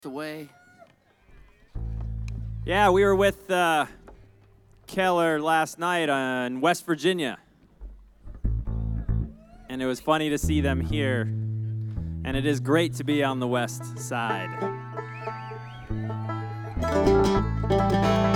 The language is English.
away. Yeah, we were with Keller last night in West Virginia. And it was funny to see them here. And it is great to be on the west side.